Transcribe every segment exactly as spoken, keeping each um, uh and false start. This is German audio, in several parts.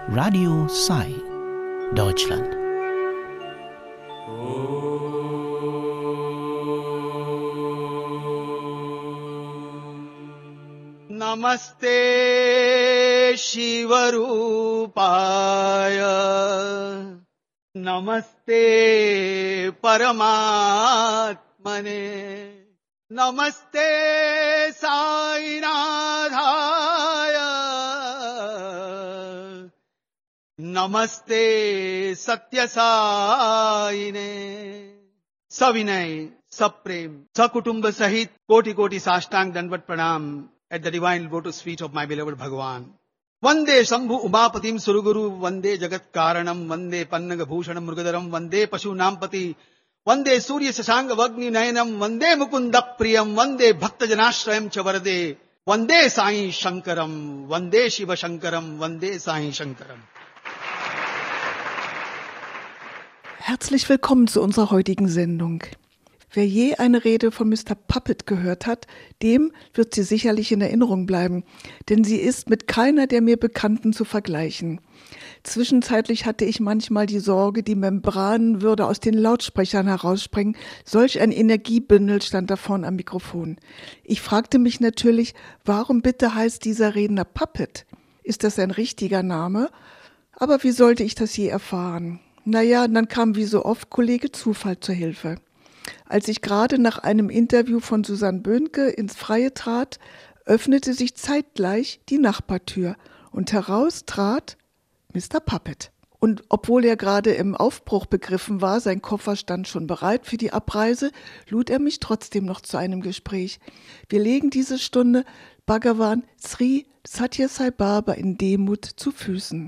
Radio Sai, Deutschland. Namaste Shivarupaya, Namaste Paramatmane, Namaste Sainathaya, Namaste Satyasaine. सविनय, सप्रेम, सकुटुंब सहित कोटि कोटि साष्टांग दंडवत प्रणाम at the divine lotus feet of my beloved Bhagavan. Vande Shambhu Umapatim Suruguru, Vande Jagat Karanam, Vande Pannaga Bhushanam Mrugadaram, Vande Pashu Nampati, Vande Surya Sasanga Vagni Nayanam, Vande Mukunda Priyam, Vande Bhakta Janashrayam Chavarade, Vande Sai Shankaram, Vande Shiva Shankaram, Vande Sai Shankaram. Herzlich willkommen zu unserer heutigen Sendung. Wer je eine Rede von Mister Puppet gehört hat, dem wird sie sicherlich in Erinnerung bleiben, denn sie ist mit keiner der mir Bekannten zu vergleichen. Zwischenzeitlich hatte ich manchmal die Sorge, die Membran würde aus den Lautsprechern herausspringen. Solch ein Energiebündel stand da vorne am Mikrofon. Ich fragte mich natürlich, warum bitte heißt dieser Redner Puppet? Ist das ein richtiger Name? Aber wie sollte ich das je erfahren? Naja, dann kam wie so oft Kollege Zufall zur Hilfe. Als ich gerade nach einem Interview von Susanne Böhnke ins Freie trat, öffnete sich zeitgleich die Nachbartür und heraus trat Mister Puppet. Und obwohl er gerade im Aufbruch begriffen war, sein Koffer stand schon bereit für die Abreise, lud er mich trotzdem noch zu einem Gespräch. Wir legen diese Stunde Bhagavan Sri Sathya Sai Baba in Demut zu Füßen.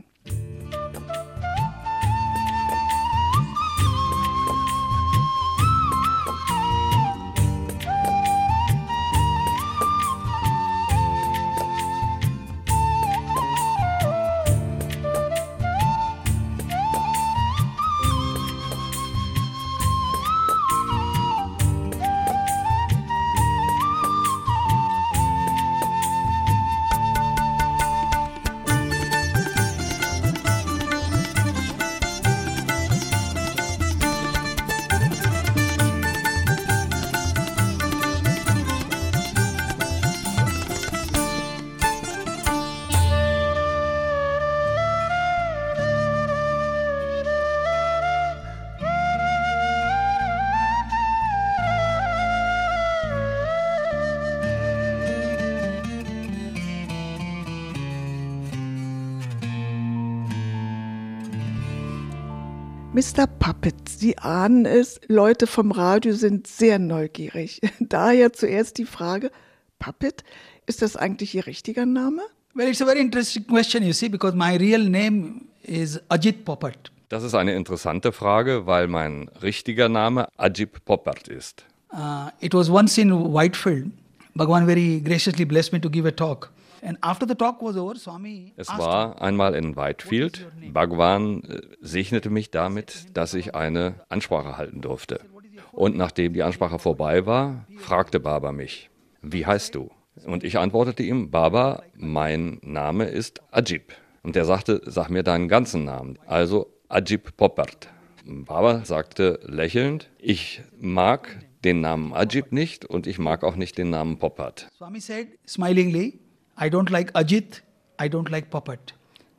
Mister Puppet, Sie ahnen es, Leute vom Radio sind sehr neugierig. Daher zuerst die Frage, Puppet, ist das eigentlich Ihr richtiger Name? Well, it's a very interesting question, you see, because my real name is Ajit Popat. Das ist eine interessante Frage, weil mein richtiger Name Ajit Popat ist. Uh, it was once in Whitefield. Bhagavan very graciously blessed me to give a talk. And after the talk was over, Swami es war einmal in Whitefield. Bhagavan segnete mich damit, dass ich eine Ansprache halten durfte. Und nachdem die Ansprache vorbei war, fragte Baba mich, wie heißt du? Und ich antwortete ihm, Baba, mein Name ist Ajit. Und er sagte, sag mir deinen ganzen Namen, also Ajit Popat. Baba sagte lächelnd, ich mag den Namen Ajit nicht und ich mag auch nicht den Namen Popat. Swami said smilingly, I don't like Ajit, I don't like Puppet.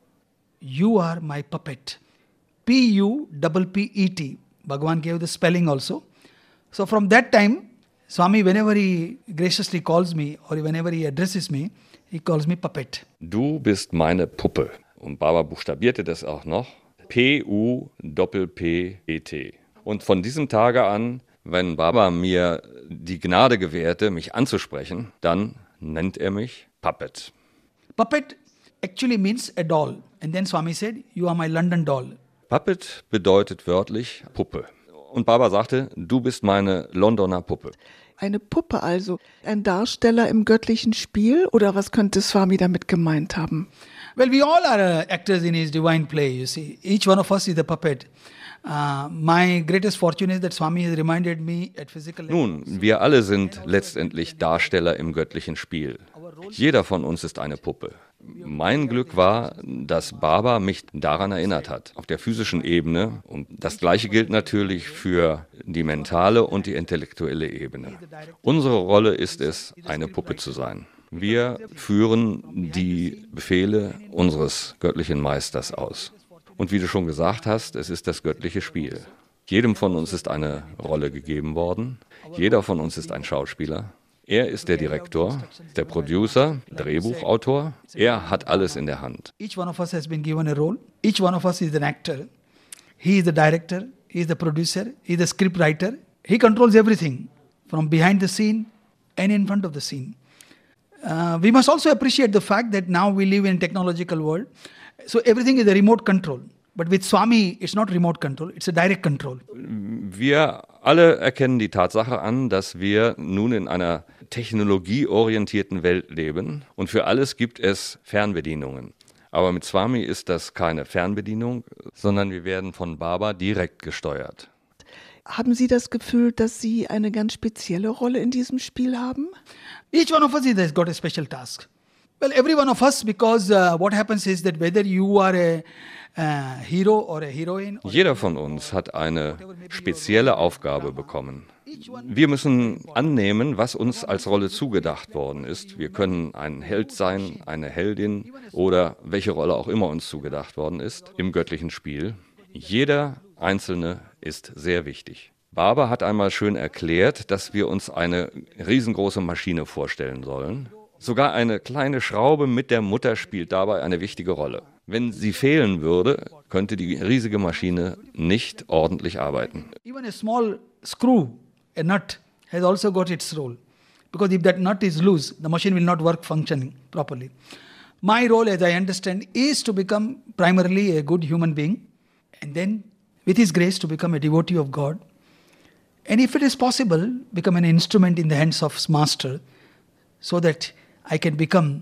You are my puppet. P U P P E T. Bhagavan gave the spelling also. So from that time, Swami, whenever he graciously calls me or whenever he addresses me, he calls me Puppet. Du bist meine Puppe. Und Baba buchstabierte das auch noch. P U P P E T. Und von diesem Tage an, wenn Baba mir die Gnade gewährte, mich anzusprechen, dann nennt er mich Puppet. Puppet actually means a doll. And then Swami said, you are my London doll. Puppet bedeutet wörtlich Puppe. Und Baba sagte, du bist meine Londoner Puppe. Eine Puppe also, ein Darsteller im göttlichen Spiel? Oder was könnte Swami damit gemeint haben? Well, we all are uh, actors in his divine play, you see. Each one of us is a puppet. Uh, my greatest fortune is that Swami has reminded me at physical level. Nun, wir alle sind letztendlich Darsteller im göttlichen Spiel. Jeder von uns ist eine Puppe. Mein Glück war, dass Baba mich daran erinnert hat, auf der physischen Ebene. Und das Gleiche gilt natürlich für die mentale und die intellektuelle Ebene. Unsere Rolle ist es, eine Puppe zu sein. Wir führen die Befehle unseres göttlichen Meisters aus. Und wie du schon gesagt hast, es ist das göttliche Spiel. Jedem von uns ist eine Rolle gegeben worden. Jeder von uns ist ein Schauspieler. Er ist der Direktor, der Producer, Drehbuchautor. Er hat alles in der Hand. Each one of us has been given a role. Each one of us is an actor. He is the director, he is the producer, he is the scriptwriter. He controls everything from behind the scene and in front of the scene. Uh, we must also appreciate the fact that now we live in a technological world. So everything is a remote control. But with Swami, it's not remote control, it's a direct control. Wir alle erkennen die Tatsache an, dass wir nun in einer technologieorientierten Welt leben und für alles gibt es Fernbedienungen. Aber mit Swami ist das keine Fernbedienung, sondern wir werden von Baba direkt gesteuert. Haben Sie das Gefühl, dass Sie eine ganz spezielle Rolle in diesem Spiel haben? Each one of us has got a special task. Well, every one of us, because uh, what happens is that whether you are a uh, hero or a heroine... Or Jeder von uns hat eine spezielle Aufgabe bekommen. Wir müssen annehmen, was uns als Rolle zugedacht worden ist. Wir können ein Held sein, eine Heldin oder welche Rolle auch immer uns zugedacht worden ist im göttlichen Spiel. Jeder Einzelne ist sehr wichtig. Baba hat einmal schön erklärt, dass wir uns eine riesengroße Maschine vorstellen sollen. Sogar eine kleine Schraube mit der Mutter spielt dabei eine wichtige Rolle. Wenn sie fehlen würde, könnte die riesige Maschine nicht ordentlich arbeiten. Even a small screw, a nut, has also got its role. Because if that nut is loose, the machine will not work functioning properly. My role, as I understand, is to become primarily a good human being and then, with His grace, to become a devotee of God. And if it is possible, become an instrument in the hands of His Master so that I can become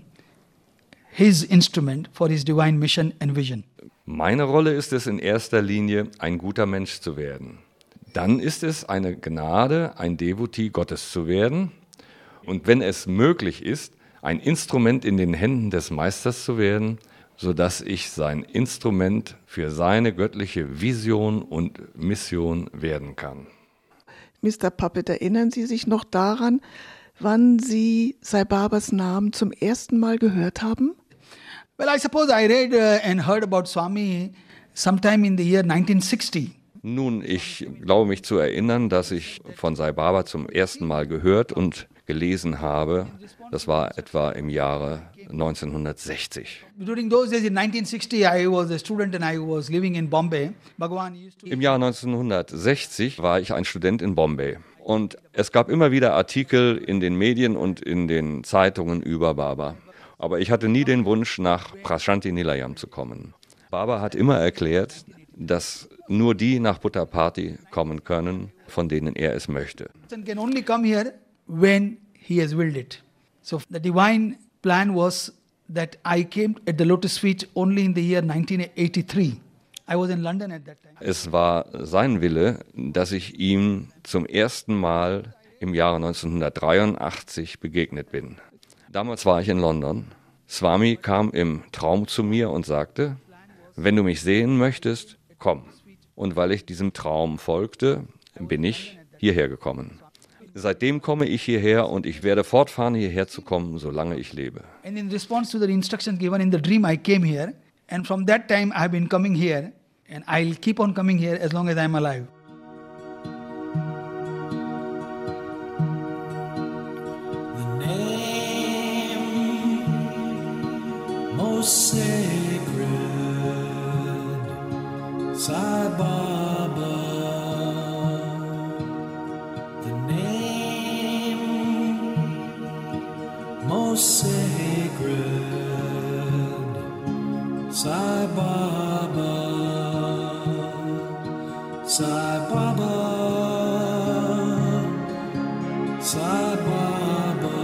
His instrument for His divine mission and vision. Meine Rolle ist es in erster Linie, ein guter Mensch zu werden. Dann ist es eine Gnade, ein Devotee Gottes zu werden. Und wenn es möglich ist, ein Instrument in den Händen des Meisters zu werden, sodass ich sein Instrument für seine göttliche Vision und Mission werden kann. Mister Puppet, erinnern Sie sich noch daran, wann Sie Sai Babas Namen zum ersten Mal gehört haben? Well, I suppose I read uh, and heard about Swami sometime in the year nineteen sixty. Nun, ich glaube mich zu erinnern, dass ich von Sai Baba zum ersten Mal gehört und gelesen habe. Das war etwa im Jahre neunzehnhundertsechzig. During those days in nineteen sixty, I was a student and I was living in Bombay. Bhagwan used to... Im Jahr neunzehnhundertsechzig war ich ein Student in Bombay. Und es gab immer wieder Artikel in den Medien und in den Zeitungen über Baba. Aber ich hatte nie den Wunsch, nach Prashanti Nilayam zu kommen. Baba hat immer erklärt, dass nur die nach Puttaparthi kommen können, von denen er es möchte. Can only come here when he has willed it. So the divine plan was that I came at the Lotus Feet only in the year nineteen eighty-three. I was in London at that time. Es war sein Wille, dass ich ihm zum ersten Mal im Jahre neunzehnhundertdreiundachtzig begegnet bin. Damals war ich in London. Swami kam im Traum zu mir und sagte, wenn du mich sehen möchtest, komm. Und weil ich diesem Traum folgte, bin ich hierher gekommen. Seitdem komme ich hierher und ich werde fortfahren, hierher zu kommen, solange ich lebe. And in response to the instructions given in the dream, I came here. And from that time, I have been coming here. And I'll keep on coming here as long as I'm alive. The name most sacred, Sai Baba. The name most sacred, Sai Baba. Sai Baba, Sai Baba,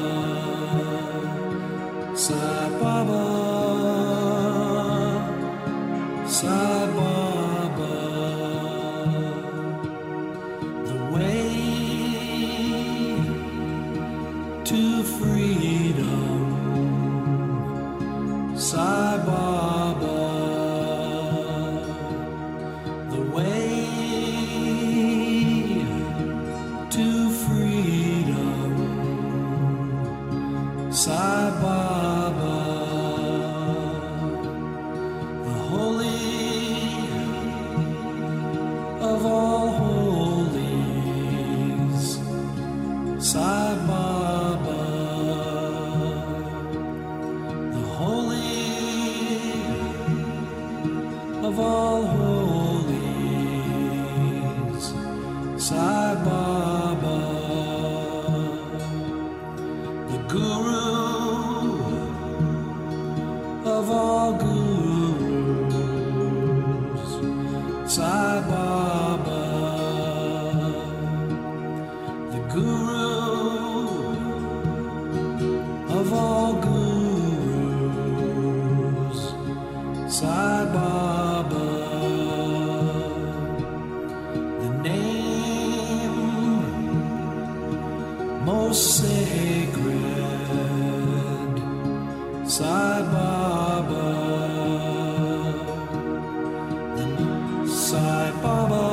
Sai Baba, Sai Baba. The way to freedom Sai Baba, the way to freedom. Sai Baba, the holy of all holies. Sai Baba, the holy of all holies. Sai Baba, the guru of all gurus. Sai Baba, the guru of all gurus. Sai Baba, the name most sacred. Sai Baba, the Sai Baba,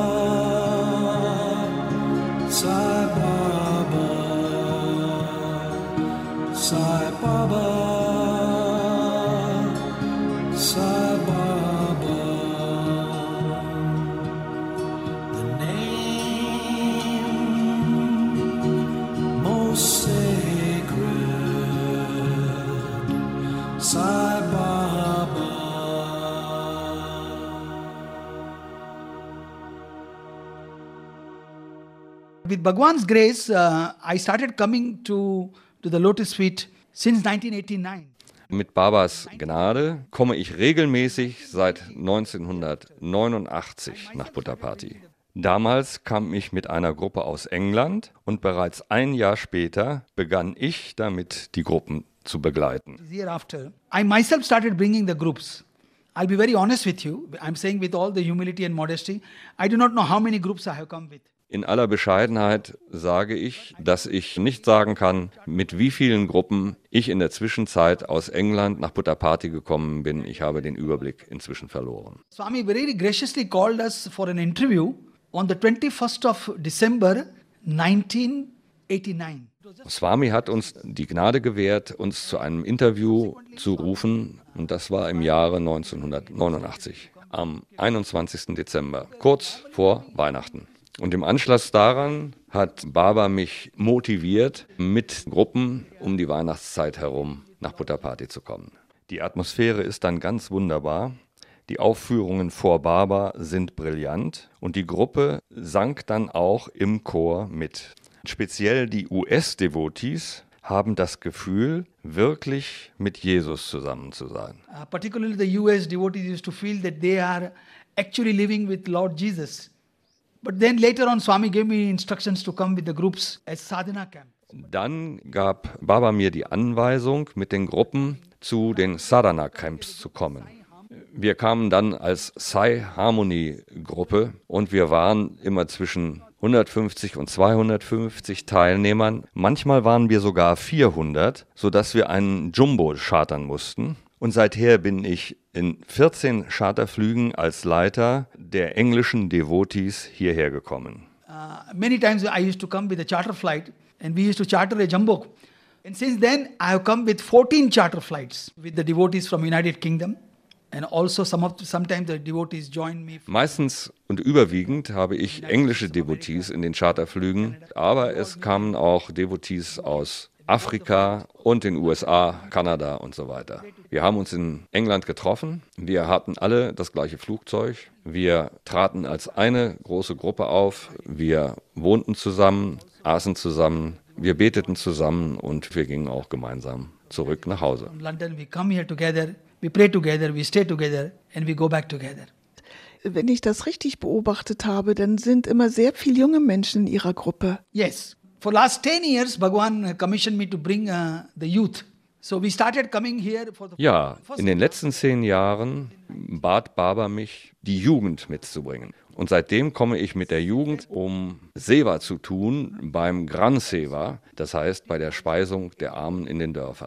Sai Baba, Sai Baba, Sai Baba, the name most sacred. Sai Baba. With Bhagwan's grace, uh, I started coming to, to the Lotus Suite since nineteen eighty-nine. Mit Babas Gnade komme ich regelmäßig seit neunzehnhundertneunundachtzig nach Buddha Party. Damals kam ich mit einer Gruppe aus England und bereits ein Jahr später begann ich damit, die Gruppen zu begleiten. Year after, I myself started bringing the groups. I'll be very honest with you. I'm saying with all the humility and modesty, I do not know how many groups I have come with. In aller Bescheidenheit sage ich, dass ich nicht sagen kann, mit wie vielen Gruppen ich in der Zwischenzeit aus England nach Buddha Party gekommen bin. Ich habe den Überblick inzwischen verloren. Swami very graciously called us for an interview on the twenty-first of December nineteen eighty-nine. Swami hat uns die Gnade gewährt, uns zu einem Interview zu rufen, und das war im Jahre neunzehnhundertneunundachtzig, am einundzwanzigsten Dezember, kurz vor Weihnachten. Und im Anschluss daran hat Baba mich motiviert, mit Gruppen um die Weihnachtszeit herum nach Buddha Party zu kommen. Die Atmosphäre ist dann ganz wunderbar. Die Aufführungen vor Baba sind brillant und die Gruppe sang dann auch im Chor mit. Speziell die U S-Devotees haben das Gefühl, wirklich mit Jesus zusammen zu sein. Uh, particularly the U S devotees used to feel that they are actually living with Lord Jesus. But then later on, Swami gave me instructions to come with the groups as sadhana camp. Dann gab Baba mir die Anweisung, mit den Gruppen zu den Sadhana-Camps zu kommen. Wir kamen dann als Sai Harmony Gruppe und wir waren immer zwischen hundertfünfzig und zweihundertfünfzig Teilnehmern. Manchmal waren wir sogar vierhundert, sodass wir einen Jumbo chartern mussten. Und seither bin ich in vierzehn Charterflügen als Leiter der englischen Devotees hierher gekommen. Uh, many times I used to come with a charter flight and we used to charter a jumbo. And since then I have come with fourteen charter flights with the devotees from United Kingdom. And also some of, sometimes the devotees join me. Meistens und überwiegend habe ich englische Devotees in den Charterflügen, aber es kamen auch Devotees aus Afrika und den U S A, Kanada und so weiter. Wir haben uns in England getroffen, wir hatten alle das gleiche Flugzeug, wir traten als eine große Gruppe auf, wir wohnten zusammen, aßen zusammen, wir beteten zusammen und wir gingen auch gemeinsam zurück nach Hause. In London we come here together, we pray together, we stay together and we go back together. Wenn ich das richtig beobachtet habe, dann sind immer sehr viele junge Menschen in Ihrer Gruppe. Yes. For last ten years, Bhagwan commissioned me to bring uh, the youth. So we started coming here for the Ja, first in den letzten zehn Jahren bat Baba mich, die Jugend mitzubringen. Und seitdem komme ich mit der Jugend, um Seva zu tun beim Gran Seva, das heißt bei der Speisung der Armen in den Dörfern.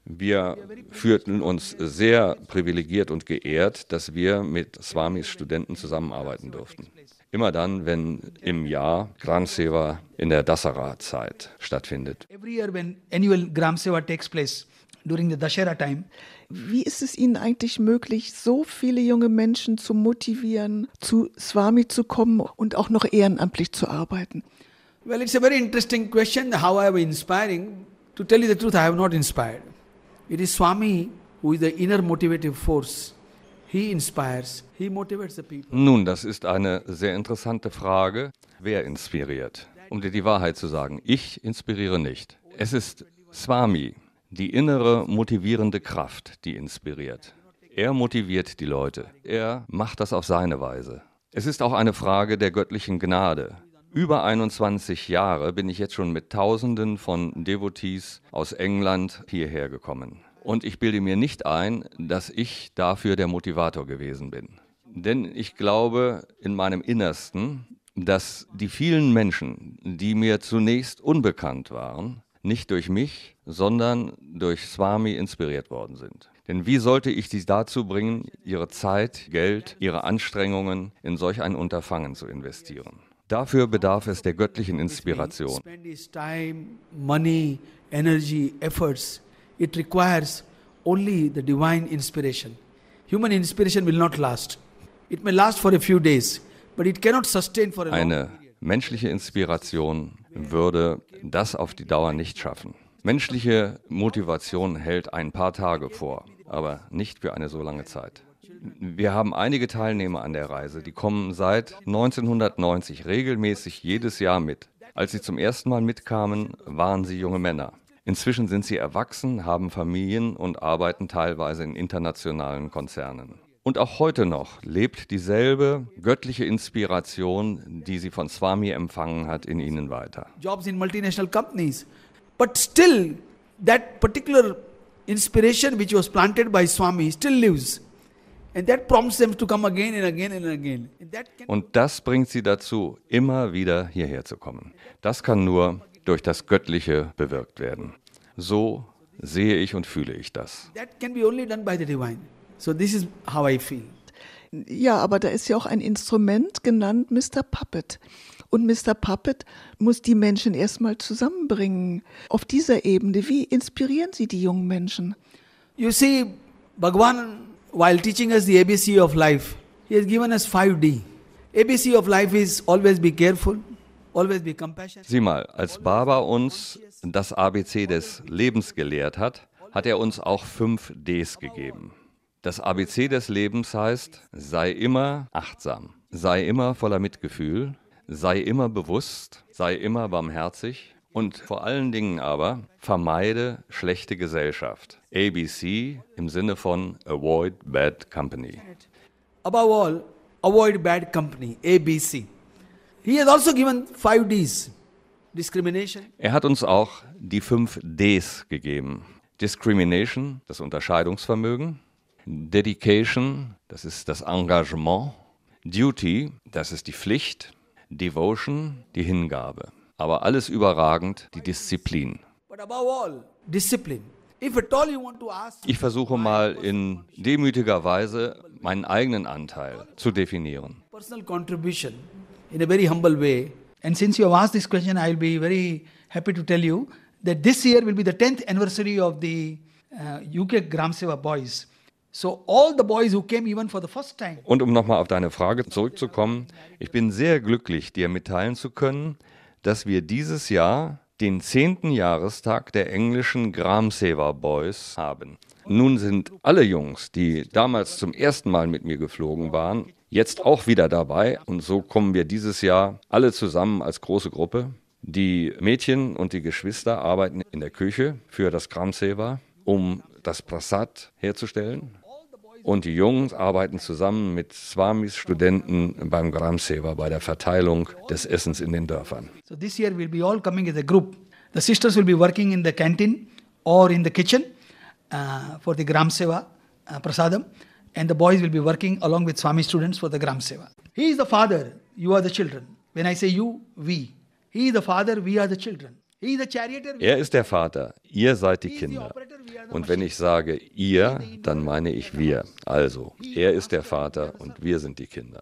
Wir fühlten uns sehr privilegiert und geehrt, dass wir mit Swamis Studenten zusammenarbeiten durften. Immer dann, wenn im Jahr Gram Seva in der Dasara-Zeit stattfindet. Every year when annual Gram Seva takes place during the Dashera time, Wie ist es Ihnen eigentlich möglich, so viele junge Menschen zu motivieren, zu Swami zu kommen und auch noch ehrenamtlich zu arbeiten? Well, it's a very interesting question, how I am inspiring. To tell you the truth, I have not inspired. It is Swami who is the inner motivative force. He inspires, he motivates the people. Nun, das ist eine sehr interessante Frage. Wer inspiriert? Um dir die Wahrheit zu sagen, ich inspiriere nicht. Es ist Swami, die innere motivierende Kraft, die inspiriert. Er motiviert die Leute. Er macht das auf seine Weise. Es ist auch eine Frage der göttlichen Gnade. Über einundzwanzig Jahre bin ich jetzt schon mit Tausenden von Devotees aus England hierher gekommen. Und ich bilde mir nicht ein, dass ich dafür der Motivator gewesen bin. Denn ich glaube in meinem Innersten, dass die vielen Menschen, die mir zunächst unbekannt waren, nicht durch mich, sondern durch Swami inspiriert worden sind. Denn wie sollte ich sie dazu bringen, ihre Zeit, Geld, ihre Anstrengungen in solch ein Unterfangen zu investieren? Dafür bedarf es der göttlichen Inspiration. Spend his time, money, energy, efforts. It requires only the divine inspiration. Human inspiration will not last. It may last for a few days, but it cannot sustain for a long Eine period. menschliche Inspiration würde das auf die Dauer nicht schaffen. Menschliche Motivation hält ein paar Tage vor, aber nicht für eine so lange Zeit. Wir haben einige Teilnehmer an der Reise, die kommen seit neunzehnhundertneunzig regelmäßig jedes Jahr mit. Als sie zum ersten Mal mitkamen, waren sie junge Männer. Inzwischen sind sie erwachsen, haben Familien und arbeiten teilweise in internationalen Konzernen. Und auch heute noch lebt dieselbe göttliche Inspiration, die sie von Swami empfangen hat, in ihnen weiter. Jobs in multinational companies. But still, that particular inspiration which was planted by Swami still lives. And that prompts them to come again and again and again. And that can Und das bringt sie dazu, immer wieder hierher zu kommen. Das kann nur durch das Göttliche bewirkt werden. So sehe ich und fühle ich das. that can be only done by the divine. So this is how I feel. Ja, aber da ist ja auch ein Instrument genannt Mister Puppet. Und Mister Puppet muss die Menschen erstmal zusammenbringen. Auf dieser Ebene, wie inspirieren Sie die jungen Menschen? You see, Bhagavan, while teaching us the A B C of life, he has given us five D. A B C of life is always be careful, always be compassionate. Sieh mal, als Baba uns das A B C des Lebens gelehrt hat, hat er uns auch fünf Ds gegeben. Das A B C des Lebens heißt, sei immer achtsam, sei immer voller Mitgefühl, sei immer bewusst, sei immer barmherzig und vor allen Dingen aber vermeide schlechte Gesellschaft. A B C im Sinne von Avoid Bad Company. Above all, avoid bad company, A B C. He has also given five Ds. Discrimination, Er hat uns auch die fünf Ds gegeben. Discrimination, das Unterscheidungsvermögen. Dedication, das ist das Engagement. Duty, das ist die Pflicht. Devotion, die Hingabe. Aber alles überragend, die Disziplin. but above all, discipline. If at all you want to ask, Ich versuche mal in demütiger Weise meinen eigenen Anteil zu definieren. personal contribution in a very humble way, and since you have asked this question, I'll be very happy to tell you that this year will be the tenth anniversary of the uh, U K Gram Seva boys. So all the boys who came even for the first time, Und um nochmal auf deine Frage zurückzukommen, ich bin sehr glücklich, dir mitteilen zu können, dass wir dieses Jahr den zehnten Jahrestag der englischen Gram Seva Boys haben. Nun sind alle Jungs, die damals zum ersten Mal mit mir geflogen waren, jetzt auch wieder dabei. Und so kommen wir dieses Jahr alle zusammen als große Gruppe. Die Mädchen und die Geschwister arbeiten in der Küche für das Gram Seva, um das Prasad herzustellen. Und die Jungs arbeiten zusammen mit Swamis Studenten beim Gram Seva bei der Verteilung des Essens in den Dörfern. so this year we'll be all coming as a group. The sisters will be working in the canteen or in the kitchen uh, for the Gram Seva uh, prasadam, and the boys will be working along with Swami students for the Gram Seva. He is the father, you are the children. When I say you, we. He is the father, we are the children. He is the charioteer, we Er ist der Vater, ihr seid die He is the Kinder. operator, we are Und wenn ich sage ihr, dann meine ich wir. Also, er ist der Vater und wir sind die Kinder.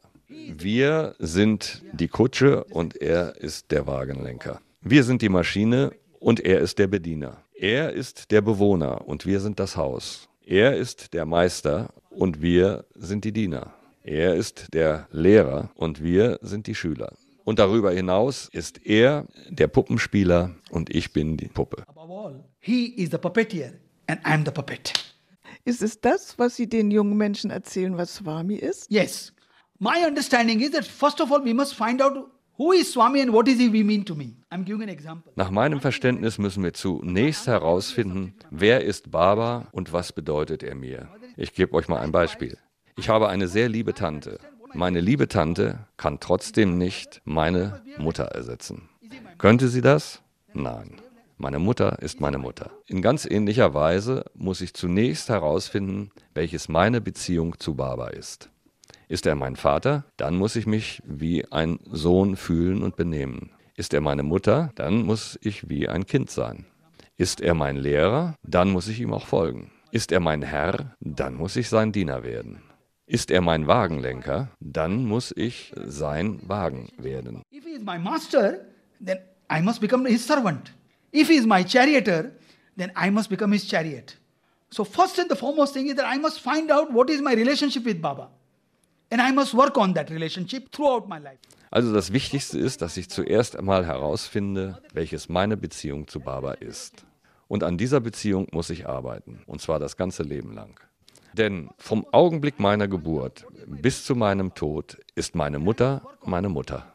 Wir sind die Kutsche und er ist der Wagenlenker. Wir sind die Maschine und er ist der Bediener. Er ist der Bewohner und wir sind das Haus. Er ist der Meister und wir sind die Diener. Er ist der Lehrer und wir sind die Schüler. Und darüber hinaus ist er der Puppenspieler und ich bin die Puppe. Above all, he is the puppeteer and I'm the puppet. Ist es das, was Sie den jungen Menschen erzählen, was Swami ist? Yes. My understanding is that first of all we must find out who is Swami and what is he we mean to me. I'm giving an example. Nach meinem Verständnis müssen wir zunächst herausfinden, wer ist Baba und was bedeutet er mir. Ich gebe euch mal ein Beispiel. Ich habe eine sehr liebe Tante. Meine liebe Tante kann trotzdem nicht meine Mutter ersetzen. Könnte sie das? Nein. Meine Mutter ist meine Mutter. In ganz ähnlicher Weise muss ich zunächst herausfinden, welches meine Beziehung zu Baba ist. Ist er mein Vater? Dann muss ich mich wie ein Sohn fühlen und benehmen. Ist er meine Mutter? Dann muss ich wie ein Kind sein. Ist er mein Lehrer? Dann muss ich ihm auch folgen. Ist er mein Herr? Dann muss ich sein Diener werden. Ist er mein Wagenlenker? Dann muss ich sein Wagen werden. If he is my master, then I must become his servant. If he is my charioteer, then I must become his chariot. So first and the foremost thing is that I must find out what is my relationship with Baba. And I must work on that relationship throughout my life. Also das Wichtigste ist, dass ich zuerst einmal herausfinde, welches meine Beziehung zu Baba ist. Und an dieser Beziehung muss ich arbeiten, und zwar das ganze Leben lang. Denn vom Augenblick meiner Geburt bis zu meinem Tod ist meine Mutter meine Mutter.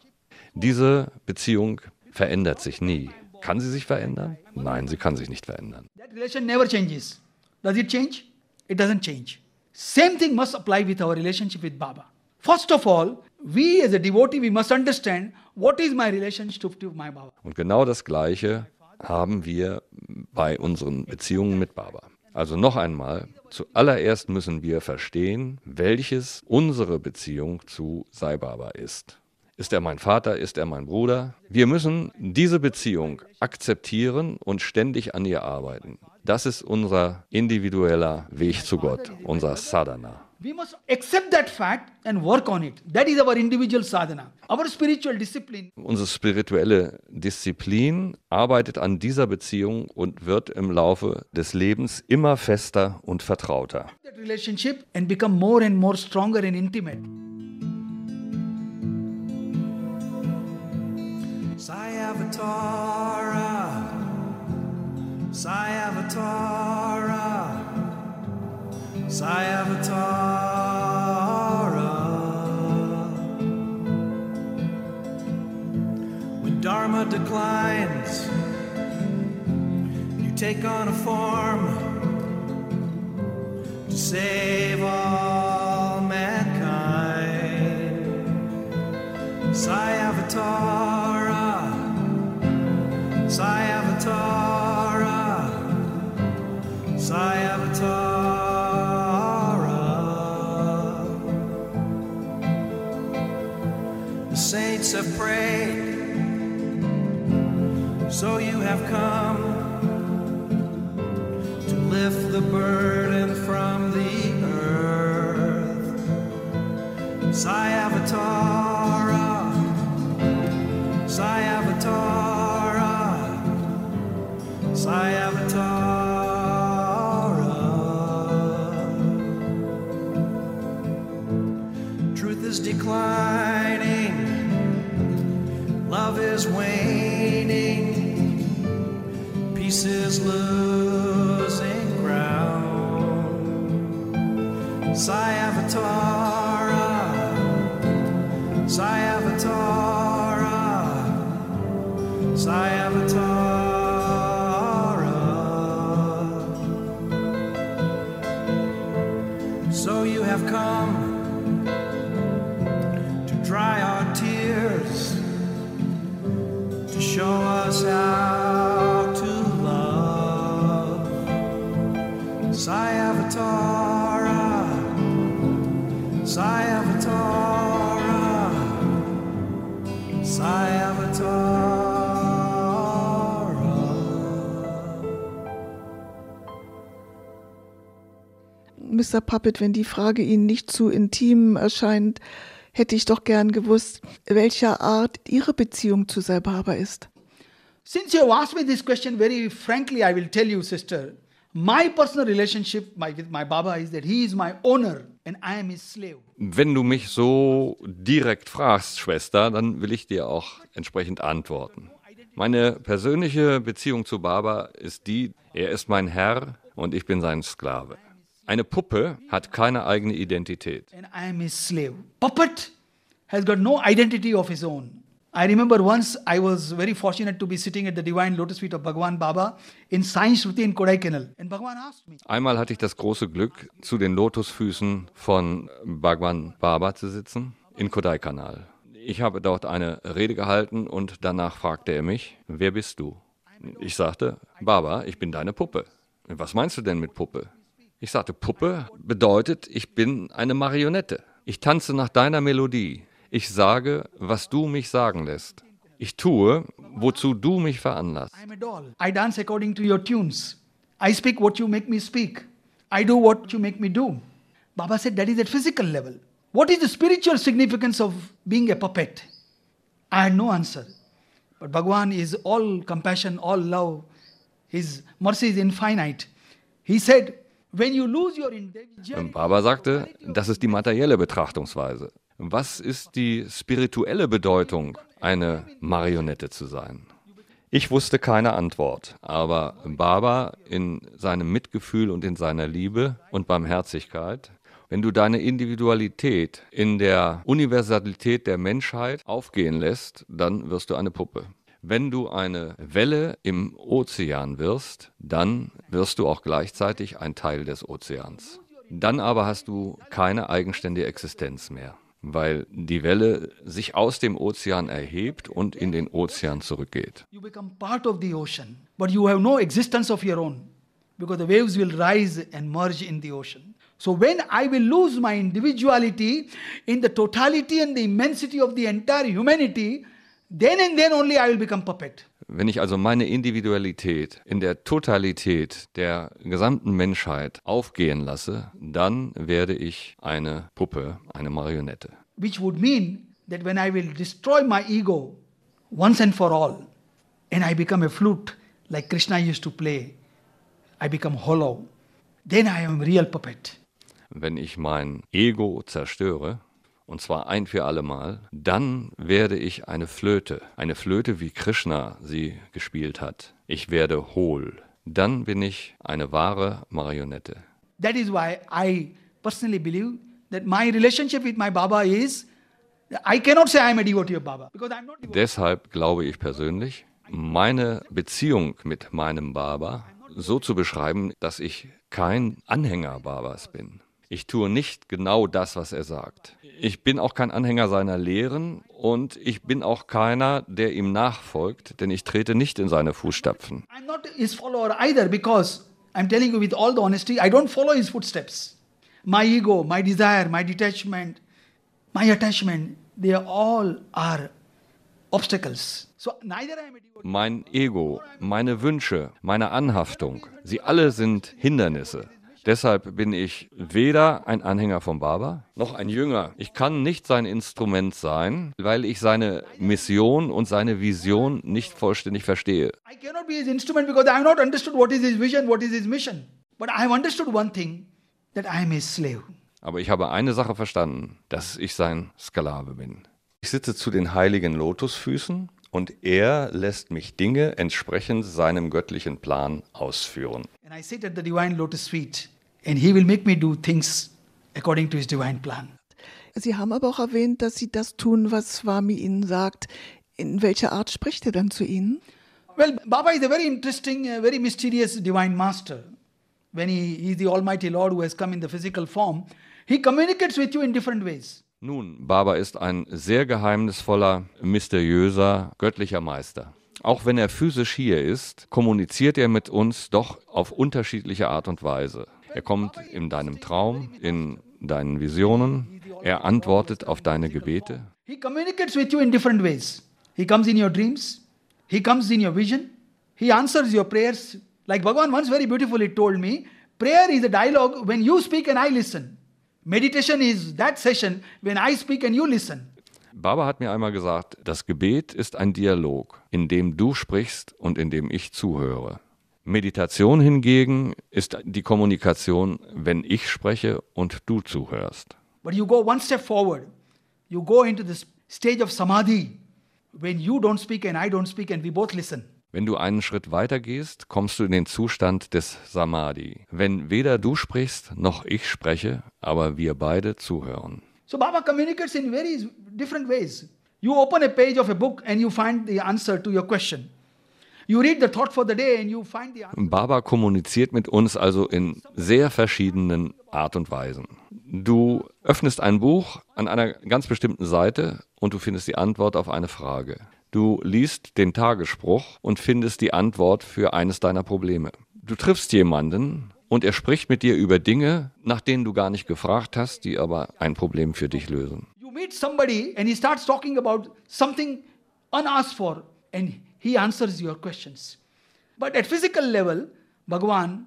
Diese Beziehung verändert sich nie. Kann sie sich verändern? Nein, sie kann sich nicht verändern. That relation never changes. Does it change? It doesn't change. Same thing must apply with our relationship with Baba. First of all, we as a devotee, we must understand what is my relationship to my Baba. Und genau das Gleiche haben wir bei unseren Beziehungen mit Baba. Also noch einmal, zuallererst müssen wir verstehen, welches unsere Beziehung zu Sai Baba ist. Ist er mein Vater? Ist er mein Bruder? Wir müssen diese Beziehung akzeptieren und ständig an ihr arbeiten. Das ist unser individueller Weg zu Gott, unser Sadhana. We must accept that fact and work on it. That is our individual sadhana, our spiritual discipline. Unsere spirituelle Disziplin arbeitet an dieser Beziehung und wird im Laufe des Lebens immer fester und vertrauter. That relationship and become more and more stronger and intimate. Sayavatara, Sayavatara, Sayavatara. When Dharma declines, you take on a form to save all mankind. Sayavatara, Sayavatara, Sayavatara. The saints have prayed, so you have come to lift the burden from the earth. Sayavatara, Sayavatara, Sayavatara. Truth is declining, love is waning, peace is losing ground. Sayavatara, Sayavatara, Sayavatara. So you have come to dry our tears, to show us how to love. Sayavatara, Sayavatara, Sayavatara. Mister Puppet, wenn die Frage Ihnen nicht zu intim erscheint, hätte ich doch gern gewusst, welcher Art Ihre Beziehung zu Sai Baba ist. Since you have asked me this question, very frankly, I will tell you, sister, my personal relationship my, with my Baba is that he is my owner and I am his slave. Wenn du mich so direkt fragst, Schwester, dann will ich dir auch entsprechend antworten. Meine persönliche Beziehung zu Baba ist die, er ist mein Herr und ich bin sein Sklave. Eine Puppe hat keine eigene Identität. And I am his slave. Puppet has got no identity of his own. I remember once I was very fortunate to be sitting at the Divine Lotus Feet of Bhagwan Baba in Sai Shruti in Kodaikanal. And Bhagwan asked me. Einmal hatte ich das große Glück, zu den Lotusfüßen von Bhagwan Baba zu sitzen, in Kodaikanal. Ich habe dort eine Rede gehalten und danach fragte er mich, wer bist du? Ich sagte, Baba, ich bin deine Puppe. Was meinst du denn mit Puppe? Ich sagte, Puppe bedeutet, ich bin eine Marionette. Ich tanze nach deiner Melodie. Ich sage, was du mich sagen lässt. Ich tue, wozu du mich veranlasst. I am a doll. I dance according to your tunes. I speak what you make me speak. I do what you make me do. Baba said that is at physical level. What is the spiritual significance of being a puppet? I had no answer. But Bhagwan is all compassion, all love. His mercy is infinite. He said, when you lose your individuality. Baba sagte, das ist die materielle Betrachtungsweise. Was ist die spirituelle Bedeutung, eine Marionette zu sein? Ich wusste keine Antwort, aber Baba in seinem Mitgefühl und in seiner Liebe und Barmherzigkeit, wenn du deine Individualität in der Universalität der Menschheit aufgehen lässt, dann wirst du eine Puppe. Wenn du eine Welle im Ozean wirst, dann wirst du auch gleichzeitig ein Teil des Ozeans. Dann aber hast du keine eigenständige Existenz mehr, weil die Welle sich aus dem Ozean erhebt und in den Ozean zurückgeht. You become part of the ocean, but you have no existence of your own, because the waves will rise and merge in the ocean. So when I will lose my individuality in the totality and the immensity of the entire humanity, then and then only I will become puppet. Wenn ich also meine Individualität in der Totalität der gesamten Menschheit aufgehen lasse, dann werde ich eine Puppe, eine Marionette. Which would mean that when I will destroy my ego once and for all, and I become a flute like Krishna used to play, I become hollow, then I am a real puppet. Wenn ich mein Ego zerstöre, und zwar ein für alle Mal, dann werde ich eine Flöte, eine Flöte, wie Krishna sie gespielt hat. Ich werde hohl. Dann bin ich eine wahre Marionette. That is why I personally believe that my relationship with my Baba is, I cannot say I am a devotee of Baba, because I am not devotee. Deshalb glaube ich persönlich, meine Beziehung mit meinem Baba so zu beschreiben, dass ich kein Anhänger Babas bin. Ich tue nicht genau das, was er sagt. Ich bin auch kein Anhänger seiner Lehren und ich bin auch keiner, der ihm nachfolgt, denn ich trete nicht in seine Fußstapfen. I'm not his follower either, because I'm telling you with all the honesty, I don't follow his footsteps. My ego, my desire, my detachment, my attachment, they all are obstacles. So neither I am a devotee. Mein Ego, meine Wünsche, meine Anhaftung, sie alle sind Hindernisse. Deshalb bin ich weder ein Anhänger von Baba noch ein Jünger. Ich kann nicht sein Instrument sein, weil ich seine Mission und seine Vision nicht vollständig verstehe. I cannot be his instrument because I have not understood what is his vision, what is his mission. But I have understood one thing, that I am his slave. Aber ich habe eine Sache verstanden, dass ich sein Sklave bin. Ich sitze zu den heiligen Lotusfüßen und er lässt mich Dinge entsprechend seinem göttlichen Plan ausführen. And I sit at the divine lotus feet, and he will make me do things according to his divine plan. Sie haben aber auch erwähnt, dass Sie das tun, was Swami Ihnen sagt. In welcher Art spricht er dann zu Ihnen? Well, Baba is a very interesting, uh, very mysterious divine master. When he, he is the Almighty Lord who has come in the physical form, he communicates with you in different ways. Nun, Baba ist ein sehr geheimnisvoller, mysteriöser, göttlicher Meister. Auch wenn er physisch hier ist, kommuniziert er mit uns doch auf unterschiedliche Art und Weise. Er kommt in deinem Traum, in deinen Visionen, er antwortet auf deine Gebete. He communicates with you in different ways. He comes in your dreams, he comes in your vision, he answers your prayers. Like Bhagavan once very beautifully told me, Prayer is a dialogue when you speak and I listen. Meditation is that session when I speak and you listen. Baba hat mir einmal gesagt, das Gebet ist ein Dialog, in dem du sprichst und in dem ich zuhöre. Meditation hingegen ist die Kommunikation, wenn ich spreche und du zuhörst. But you go one step forward. You go into the stage of samadhi when you don't speak and I don't speak and we both listen. Wenn du einen Schritt weiter gehst, kommst du in den Zustand des Samadhi, wenn weder du sprichst noch ich spreche, aber wir beide zuhören. So Baba communicates in very different ways. You open a page of a book and you find the answer to your question. You read the thought for the day and you find the answer. Baba kommuniziert mit uns also in sehr verschiedenen Art und Weisen. Du öffnest ein Buch an einer ganz bestimmten Seite und du findest die Antwort auf eine Frage. Du liest den Tagesspruch und findest die Antwort für eines deiner Probleme. Du triffst jemanden und er spricht mit dir über Dinge, nach denen du gar nicht gefragt hast, die aber ein Problem für dich lösen. You meet somebody and he starts talking about something unasked for and he answers your questions. But at physical level, Bhagavan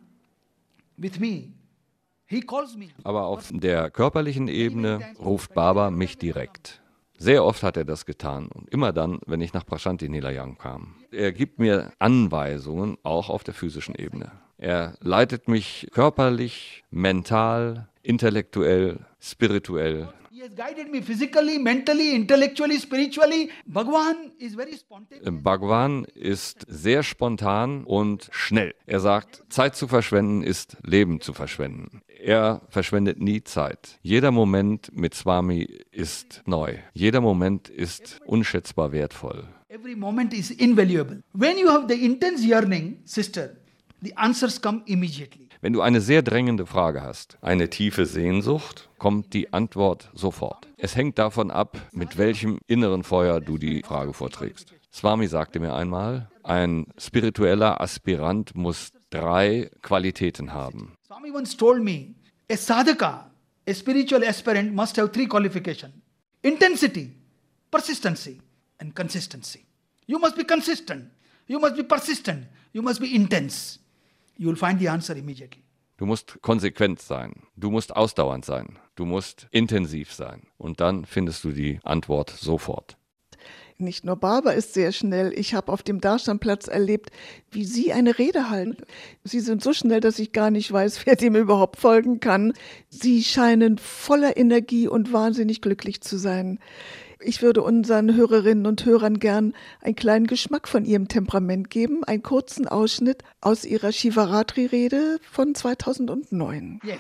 with me, he calls me. Aber auf der körperlichen Ebene ruft Baba mich direkt. Sehr oft hat er das getan und immer dann, wenn ich nach Prashanti Nilayam kam. Er gibt mir Anweisungen, auch auf der physischen Ebene. Er leitet mich körperlich, mental, intellektuell, spirituell. He has guided me physically, mentally, intellectually, spiritually. Bhagavan is very spontaneous. Bhagavan ist sehr spontan und schnell. Er sagt, Zeit zu verschwenden ist Leben zu verschwenden. Er verschwendet nie Zeit. Jeder Moment mit Swami ist neu. Jeder Moment ist unschätzbar wertvoll. Every moment is invaluable. When you have the intense yearning, sister, the answers come immediately. Wenn du eine sehr drängende Frage hast, eine tiefe Sehnsucht, kommt die Antwort sofort. Es hängt davon ab, mit welchem inneren Feuer du die Frage vorträgst. Swami sagte mir einmal, ein spiritueller Aspirant muss drei Qualitäten haben. Swami once told me, a sadhaka, a spiritual aspirant must have three qualifications. Intensity, persistency, and consistency. You must be consistent. You must be persistent. You must be intense. You will find the answer immediately. Du musst konsequent sein. Du musst ausdauernd sein. Du musst intensiv sein. Und dann findest du die Antwort sofort. Nicht nur Baba ist sehr schnell. Ich habe auf dem Darstanplatz erlebt, wie Sie eine Rede halten. Sie sind so schnell, dass ich gar nicht weiß, wer dem überhaupt folgen kann. Sie scheinen voller Energie und wahnsinnig glücklich zu sein. Ich würde unseren Hörerinnen und Hörern gern einen kleinen Geschmack von Ihrem Temperament geben, einen kurzen Ausschnitt aus Ihrer Shivaratri-Rede von zweitausendneun. Yes.